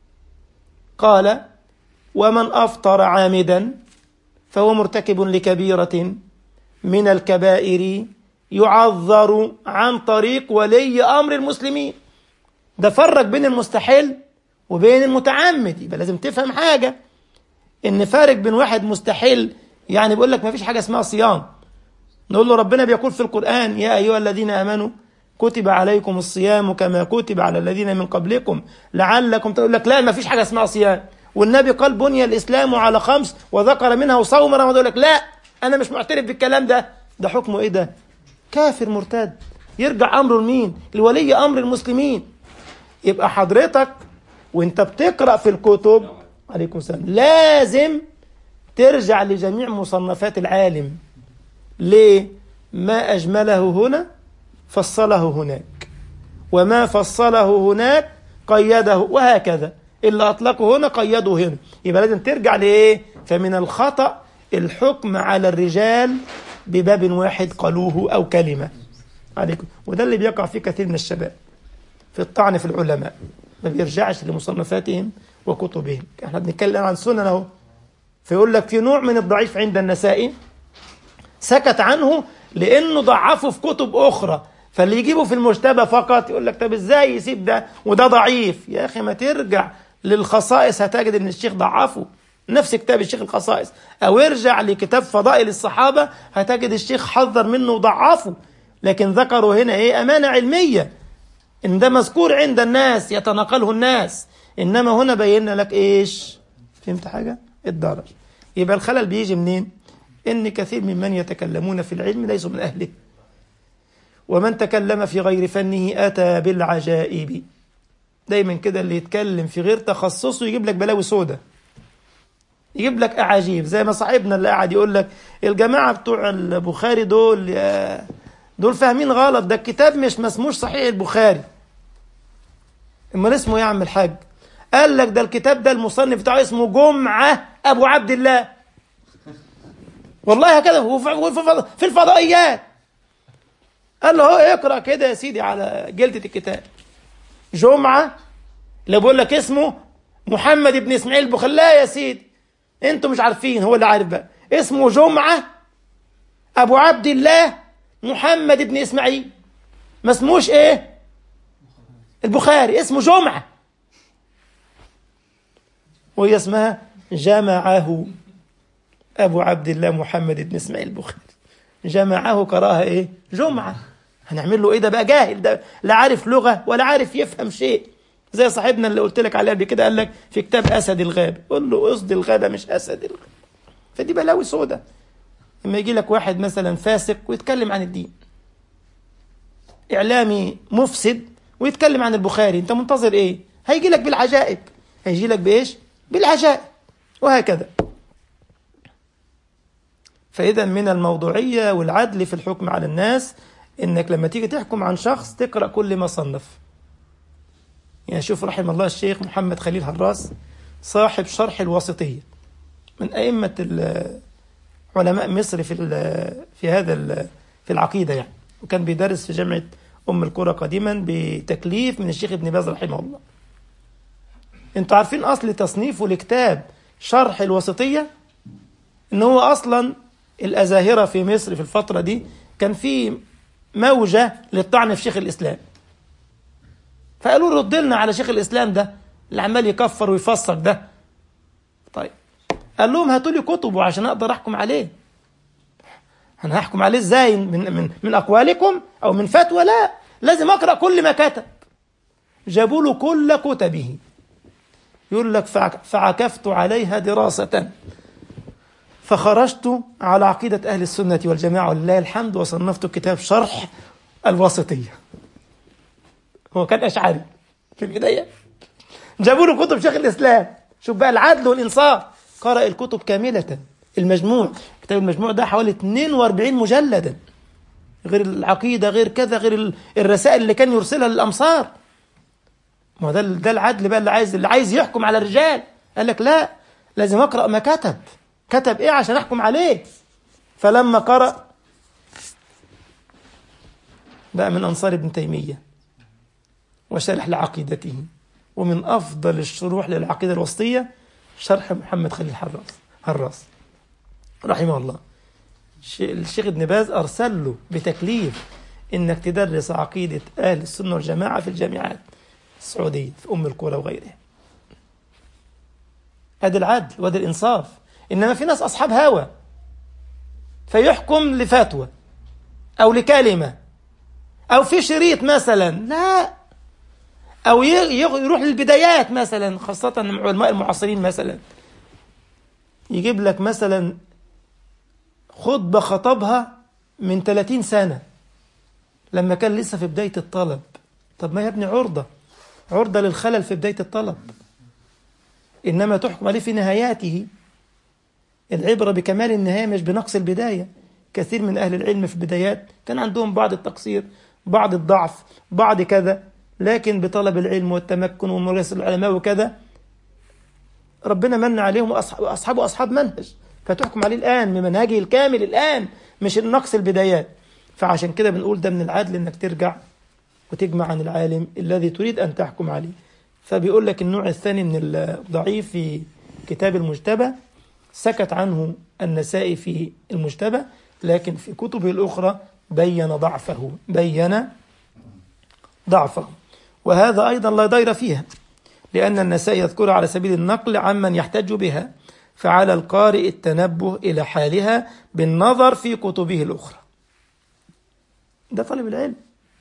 قال: ومن افطر عامدا فهو مرتكب لكبيره من الكبائر يعذر عن طريق ولي امر المسلمين. ده فرق بين المستحل وبين المتعمد. يبقى لازم تفهم حاجه، ان فارق بين واحد مستحل يعني بيقول لك ما فيش حاجه اسمها صيام، نقول له ربنا بيقول في القرآن: يا أيها الذين آمنوا كتب عليكم الصيام كما كتب على الذين من قبلكم لعلكم. تقول لك لا، ما فيش حاجة اسمها صيام، والنبي قال بني الإسلام على خمس وذكر منها صوم رمضان. يقول لك لا، أنا مش معترف بالكلام ده. ده حكمه إيه؟ ده كافر مرتد، يرجع أمره لمين؟ لولي أمر المسلمين. يبقى حضرتك وانت بتقرأ في الكتب، عليكم السلام، لازم ترجع لجميع مصنفات العالم. ليه؟ ما أجمله هنا فصله هناك، وما فصله هناك قيده، وهكذا اللي أطلقه هنا قيده هنا. يبقى لازم ترجع لإيه؟ فمن الخطأ الحكم على الرجال بباب واحد قالوه أو كلمة. عليكم. وده اللي بيقع فيه كثير من الشباب في الطعن في العلماء، ما بيرجعش لمصنفاتهم وكتبهم. احنا بنتكلم عن سنن اهو، فيقول لك في نوع من الضعيف عند النسائي سكت عنه لأنه ضعفه في كتب أخرى، فاللي يجيبه في المجتبى فقط يقول لك طب إزاي يسيب ده وده ضعيف؟ يا أخي ما ترجع للخصائص هتجد أن الشيخ ضعفه، نفس كتاب الشيخ الخصائص، أو ارجع لكتاب فضائل الصحابة هتجد الشيخ حذر منه وضعفه، لكن ذكروا هنا إيه؟ أمانة علمية، إن ده مذكور عند الناس يتناقله الناس، إنما هنا بينا لك إيش؟ فهمت حاجة؟ الدرج. يبقى الخلل بيجي منين؟ إن كثير ممن يتكلمون في العلم ليسوا من أهله، ومن تكلم في غير فنه أتى بالعجائب. دايما كده اللي يتكلم في غير تخصصه يجيب لك بلاوي سودة، يجيب لك أعاجيب، زي ما صاحبنا اللي قاعد يقول لك الجماعة بتوع البخاري دول دول فاهمين غلط، ده الكتاب مش مسموش صحيح البخاري. امال اسمه يا عم الحاج؟ قال لك ده الكتاب ده المصنف بتاعه اسمه جمعة أبو عبد الله. والله هكذا في الفضائيات. قال له هو اقرأ كده يا سيدي على جلدة الكتاب، جمعة. اللي بقول لك اسمه محمد بن إسماعيل البخاري، لا يا سيدي انتوا مش عارفين، هو اللي عارف بقى، اسمه جمعة أبو عبد الله محمد بن إسماعيل، ما اسموش ايه البخاري، اسمه جمعة، وهي اسمها جمعه أبو عبد الله محمد بن إسماعيل البخاري، جمعه كراها إيه؟ جمعة. هنعمل له إيه؟ ده بقى جاهل، ده لا عارف لغة ولا عارف يفهم شيء، زي صاحبنا اللي قلت لك عليه قبل كده، قال لك في كتاب أسد الغابة، قل له قصد الغابة مش أسد الغابة. فدي بلاوي سودة. لما يجي لك واحد مثلا فاسق ويتكلم عن الدين، إعلامي مفسد ويتكلم عن البخاري، أنت منتظر إيه؟ هيجي لك بالعجائب، هيجي لك بإيش؟ بالعجائب، وهكذا. فإذا من الموضوعية والعدل في الحكم على الناس إنك لما تيجي تحكم عن شخص تقرأ كل ما صنف. يعني شوف رحم الله الشيخ محمد خليل هراس صاحب شرح الواسطية، من أئمة علماء مصر في في هذا في العقيدة يعني، وكان بيدرس في جامعة أم القرى قديما بتكليف من الشيخ ابن باز رحمه الله. انتوا عارفين أصل تصنيفه لكتاب شرح الوسطية إن هو أصلا الأزاهرة في مصر في الفترة دي كان في موجة للطعن في شيخ الإسلام، فقالوا رد لنا على شيخ الإسلام ده اللي عمال يكفر ويفسر ده. طيب قال لهم هاتوا لي كتبه عشان أقدر أحكم عليه. أنا هحكم عليه إزاي؟ من, من, من أقوالكم أو من فتوى؟ لا، لازم أقرأ كل ما كتب. جابوا له كل كتبه، يقول لك فعكفت عليها دراسة فخرجت على عقيدة أهل السنة والجماعة ولله الحمد، وصنفت كتاب شرح الوسطية. هو كان أشعري في البداية، جابوا له كتب شيخ الإسلام. شوف بقى العدل والإنصاف، قرأ الكتب كاملة. المجموع، كتاب المجموع ده حوالي اثنين وأربعين مجلدا، غير العقيدة غير كذا غير الرسائل اللي كان يرسلها للأمصار. ما ده ده العدل بقى، اللي عايز اللي عايز يحكم على الرجال قال لك لا، لازم أقرأ ما كتب. كتب إيه عشان أحكم عليه؟ فلما قرأ بقى من أنصار ابن تيمية وشرح لعقيدته، ومن أفضل الشروح للعقيدة الوسطية شرح محمد خليل حراس حراس رحمه الله. الشيخ ابن باز أرسل له بتكليف إنك تدرس عقيدة أهل السنة والجماعة في الجامعات السعودية في أم القرى وغيرها. هذا العدل وهذا الإنصاف. إنما في ناس أصحاب هوى فيحكم لفتوى أو لكلمة أو في شريط مثلا، لا، أو يروح للبدايات مثلا، خاصة علماء المعاصرين مثلا، يجيب لك مثلا خطبة خطبها من ثلاثين سنة لما كان لسه في بداية الطلب. طب ما يا ابني عرضة عرضة للخلل في بداية الطلب، إنما تحكم عليه في نهاياته. العبرة بكمال النهاية مش بنقص البداية. كثير من أهل العلم في البدايات كان عندهم بعض التقصير، بعض الضعف، بعض كذا، لكن بطلب العلم والتمكن وممارسة العلماء وكذا ربنا من عليهم، وأصحابه أصحاب منهج، فتحكم عليه الآن بمنهجه الكامل الآن، مش النقص البدايات. فعشان كده بنقول ده من العدل إنك ترجع وتجمع عن العالم الذي تريد أن تحكم عليه. فبيقول لك النوع الثاني من الضعيف في كتاب المجتبى سكت عنه النسائي في المجتبى، لكن في كتبه الأخرى بين ضعفه بين ضعفه وهذا أيضا لا ضير فيها، لأن النسائي يذكر على سبيل النقل عمن يحتج بها، فعلى القارئ التنبه إلى حالها بالنظر في كتبه الأخرى. ده طالب العلم.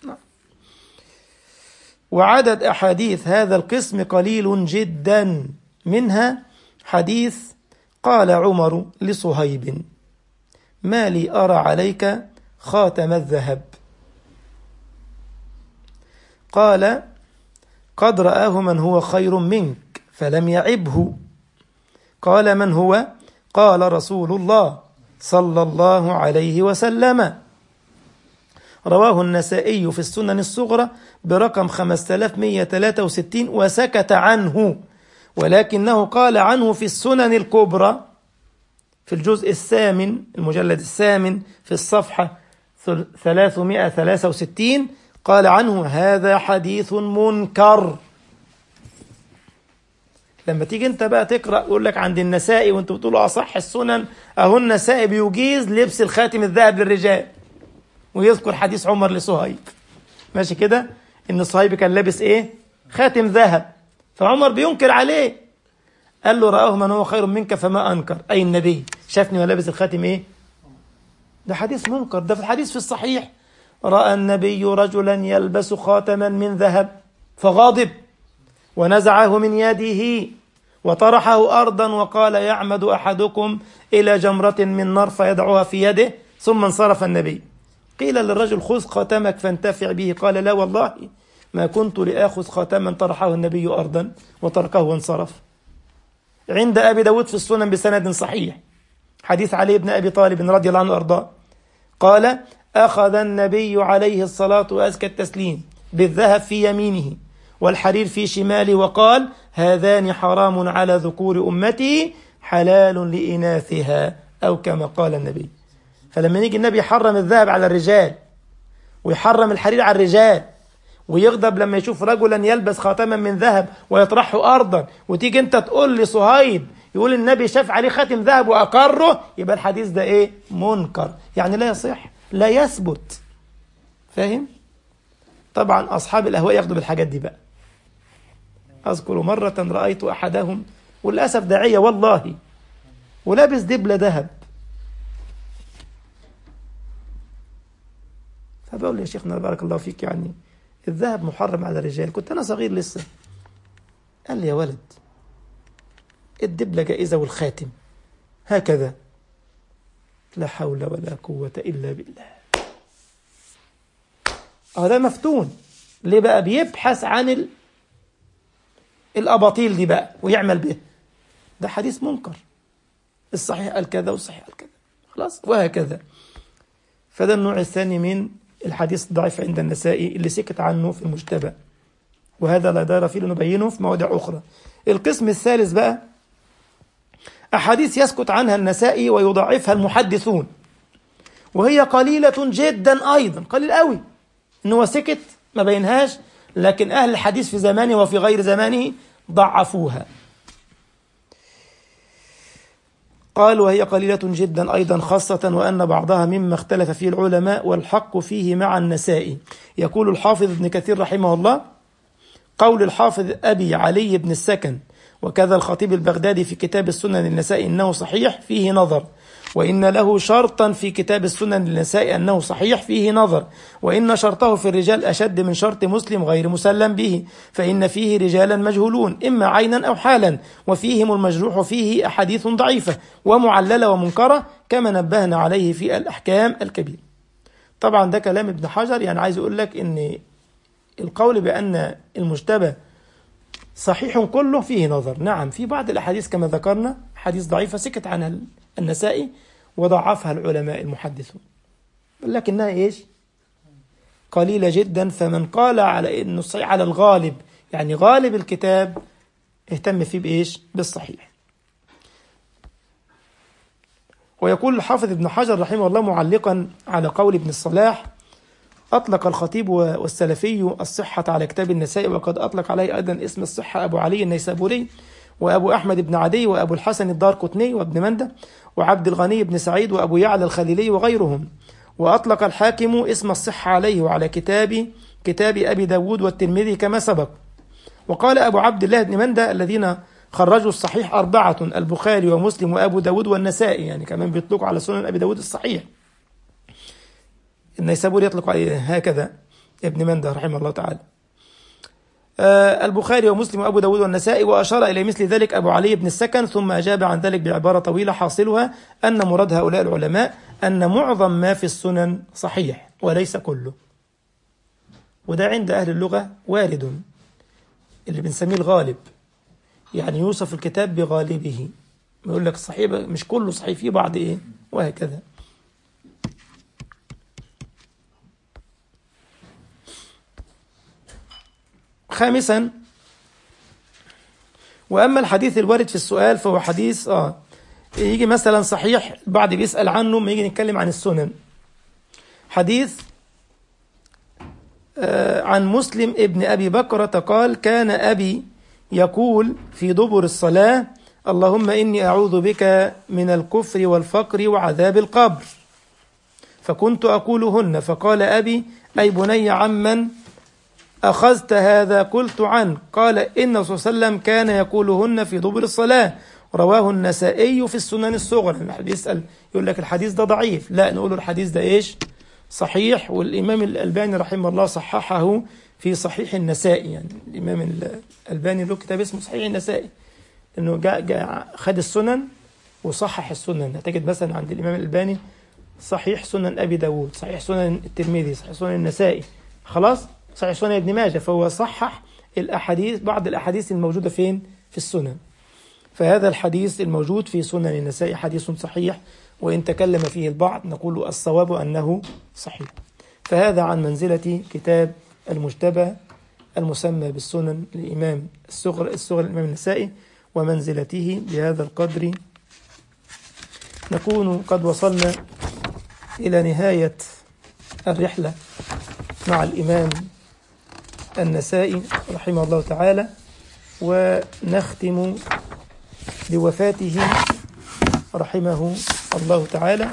وعدد أحاديث هذا القسم قليل جدا، منها حديث قال عمر لصهيب ما لي أرى عليك خاتم الذهب، قال قد رآه من هو خير منك فلم يعبه. قال من هو؟ قال رسول الله صلى الله عليه وسلم. رواه النسائي في السنن الصغرى برقم خمسة آلاف ومئة وثلاثة وستين وسكت عنه، ولكنه قال عنه في السنن الكبرى في الجزء الثامن المجلد الثامن في الصفحة ثلاثمئة وثلاثة وستين قال عنه هذا حديث منكر. لما تيجي انت بقى تقرأ يقول لك عند النسائي وانت بتقولوا أصح السنن، أهو النسائي بيجيز لبس الخاتم الذهب للرجال، ويذكر حديث عمر لصهيب، ماشي كده، ان صهيب كان لابس ايه؟ خاتم ذهب، فعمر بينكر عليه، قال له رآه من هو خير منك فما أنكر، أي النبي شافني ولابس الخاتم ايه؟ ده حديث منكر. ده في الحديث في الصحيح رأى النبي رجلا يلبس خاتما من ذهب فغاضب ونزعه من يده وطرحه أرضا وقال يعمد أحدكم إلى جمرة من نار فيدعوها في يده، ثم انصرف النبي. قيل للرجل خذ خاتمك فانتفع به، قال لا والله ما كنت لآخذ خاتما طرحه النبي أرضا وتركه وانصرف. عند أبي داود في السنن بسند صحيح حديث علي بن أبي طالب رضي الله عنه وأرضاه قال أخذ النبي عليه الصلاة وأزكى التسليم بالذهب في يمينه والحرير في شماله وقال هذان حرام على ذكور أمتي حلال لإناثها أو كما قال النبي. فلما يجي النبي يحرم الذهب على الرجال ويحرم الحرير على الرجال ويغضب لما يشوف رجلا يلبس خاتما من ذهب ويطرحه أرضا، وتيجي أنت تقول لي صهيب يقول النبي شاف عليه خاتم ذهب وأقره، يبقى الحديث ده إيه؟ منكر، يعني لا يصح، لا يثبت. فاهم؟ طبعا أصحاب الأهواء ياخدوا بالحاجات دي بقى. أذكر مرة رأيت أحدهم وللأسف داعية والله ولابس دبلة ذهب، فبقول لي يا شيخنا بارك الله فيك، يعني الذهب محرم على الرجال، كنت أنا صغير لسه. قال لي يا ولد الدبلة جائزة والخاتم هكذا. لا حول ولا قوة إلا بالله. هذا مفتون ليه بقى؟ بيبحث عن ال... الأباطيل دي بقى ويعمل به. ده حديث منكر، الصحيح قال كذا والصحيح قال كذا، خلاص، وهكذا. فده النوع الثاني من الحديث الضعيف عند النسائي اللي سكت عنه في المجتبى، وهذا لا دار فيه لنبينه في مواضع أخرى. القسم الثالث بقى أحاديث يسكت عنها النسائي ويضعفها المحدثون، وهي قليلة جدا أيضا، قليل قوي إنه سكت ما بينهاش، لكن أهل الحديث في زمانه وفي غير زمانه ضعفوها. قال وهي قليلة جدا أيضا، خاصة وأن بعضها مما اختلف فيه العلماء والحق فيه مع النسائي. يقول الحافظ ابن كثير رحمه الله: قول الحافظ أبي علي بن السكن وكذا الخطيب البغدادي في كتاب السنن النسائي إنه صحيح فيه نظر، وإن له شرطا في كتاب السنن النسائي أنه صحيح فيه نظر، وإن شرطه في الرجال أشد من شرط مسلم غير مسلم به، فإن فيه رجالا مجهولون إما عينا أو حالا، وفيهم المجروح فيه أحاديث ضعيفة ومعللة ومنكرة كما نبهنا عليه في الأحكام الكبير. طبعا ده كلام ابن حجر، يعني عايز يقول لك إن القول بأن المجتبى صحيح كله فيه نظر. نعم، في بعض الأحاديث كما ذكرنا حديث ضعيفة سكت عنها النسائي وضعفها العلماء المحدثون، لكنها إيش؟ قليلة جدا. فمن قال على إنه صحيح على الغالب، يعني غالب الكتاب، اهتم فيه بإيش؟ بالصحيح. ويقول الحافظ ابن حجر رحمه الله معلقا على قول ابن الصلاح: أطلق الخطيب والسلفي الصحة على كتاب النسائي، وقد أطلق عليه أيضا اسم الصحة أبو علي النيسابوري وأبو أحمد بن عدي وأبو الحسن الدارقطني وابن مندة وعبد الغني بن سعيد وأبو يعلى الخليلي وغيرهم. وأطلق الحاكم اسم الصحة عليه وعلى كتاب كتاب أبي داود والترمذي كما سبق. وقال أبو عبد الله بن مندة: الذين خرجوا الصحيح أربعة: البخاري ومسلم وأبو داود والنسائي، يعني كمان بيطلقوا على سنن أبي داود الصحيح. النيسابوري يطلق عليه هكذا ابن مندة رحمه الله تعالى. آه البخاري ومسلم وأبو داود والنسائي. وأشار إلى مثل ذلك أبو علي بن السكن، ثم أجاب عن ذلك بعبارة طويلة حاصلها أن مراد هؤلاء العلماء أن معظم ما في السنن صحيح وليس كله. وده عند أهل اللغة وارد، اللي بنسميه الغالب، يعني يوصف الكتاب بغالبه، يقول لك صحيح مش كله صحيح، فيه بعض إيه، وهكذا. خامسا: وأما الحديث الوارد في السؤال فهو حديث آه يجي مثلا صحيح، البعض بيسأل عنه ما يجي نتكلم عن السنن. حديث آه عن مسلم ابن أبي بكرة قال: كان أبي يقول في دبر الصلاة: اللهم إني أعوذ بك من الكفر والفقر وعذاب القبر، فكنت أقولهن. فقال أبي: أي بني عمن أخذت هذا؟ قلت عنه. قال: إن الرسول صلى الله عليه وسلم كان يقولهن في دبر الصلاة. رواه النسائي في السنن الصغرى. الحديث يسأل يقول لك الحديث ده ضعيف، لا، نقول الحديث ده إيش؟ صحيح. والإمام الألباني رحمه الله صححه في صحيح النسائي، يعني الإمام الألباني له كتاب اسمه صحيح النسائي، إنه جاء, جاء خد السنن وصحح السنن. هتجد مثلا عند الإمام الألباني صحيح سنن أبي داود، صحيح سنن الترمذي، صحيح سنن النسائي، خلاص، صحيح سنن ابن ماجه. فهو صحح الأحاديث، بعض الأحاديث الموجودة فين؟ في السنن. فهذا الحديث الموجود في سنن النسائي حديث صحيح، وإن تكلم فيه البعض نقول الصواب أنه صحيح. فهذا عن منزلة كتاب المجتبى المسمى بالسنن للإمام الصغر الصغر الإمام النسائي، ومنزلته بهذا القدر نكون قد وصلنا إلى نهاية الرحلة مع الإمام النسائي رحمه الله تعالى، ونختم بوفاته رحمه الله تعالى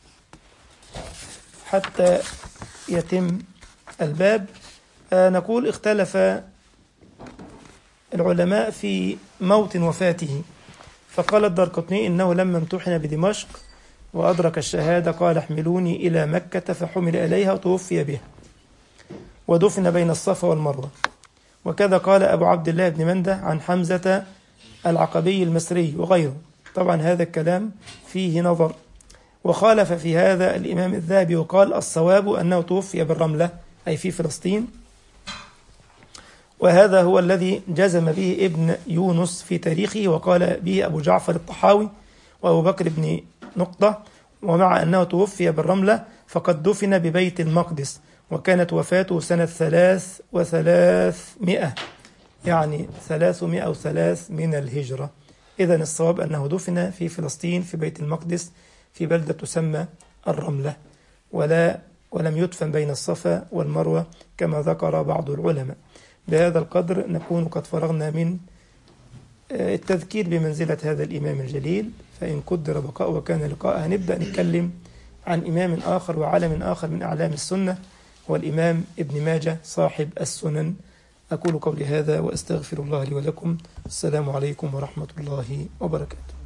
حتى يتم الباب. آه نقول اختلف العلماء في موطن وفاته، فقال الدارقطني إنه لما امتحن بدمشق وأدرك الشهادة قال احملوني إلى مكة، فحمل إليها وتوفي بها ودفن بين الصفا والمروة. وكذا قال أبو عبد الله بن منده عن حمزة العقبي المصري وغيره. طبعا هذا الكلام فيه نظر، وخالف في هذا الإمام الذهبي وقال الصواب أنه توفي بالرملة أي في فلسطين، وهذا هو الذي جزم به ابن يونس في تاريخه، وقال به أبو جعفر الطحاوي وأبو بكر بن نقطة. ومع أنه توفي بالرملة فقد دفن ببيت المقدس، وكانت وفاته سنة ثلاث وثلاثمائة، يعني ثلاثمائة وثلاث من الهجرة. إذن الصواب أنه دفن في فلسطين في بيت المقدس في بلدة تسمى الرملة، ولا ولم يدفن بين الصفا والمروة كما ذكر بعض العلماء. بهذا القدر نكون قد فرغنا من التذكير بمنزلة هذا الإمام الجليل، فإن قدر بقاء وكان لقاء هنبدأ نتكلم عن إمام آخر وعالم آخر من أعلام السنة، هو الإمام ابن ماجه صاحب السنن. أقول قولي هذا وأستغفر الله لي ولكم. السلام عليكم ورحمة الله وبركاته.